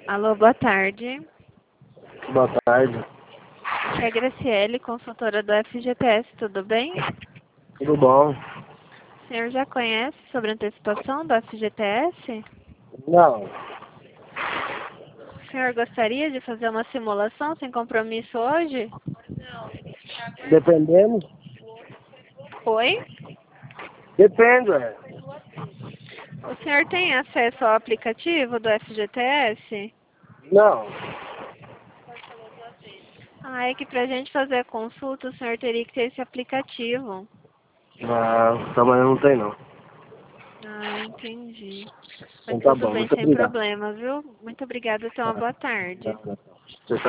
Alô, boa tarde. Boa tarde. Aqui é a Graciele, consultora do FGTS, tudo bem? Tudo bom? O senhor já conhece sobre a antecipação do FGTS? Não. O senhor gostaria de fazer uma simulação sem compromisso hoje? Dependendo? Oi? Depende, é. O senhor tem acesso ao aplicativo do FGTS? Não. É que pra gente fazer a consulta, o senhor teria que ter esse aplicativo. Não, trabalhando não tem não. Entendi. Mas Então tá tudo bom, bem, muito sem obrigado. problema, viu? Muito obrigada, tenha uma boa tarde. Você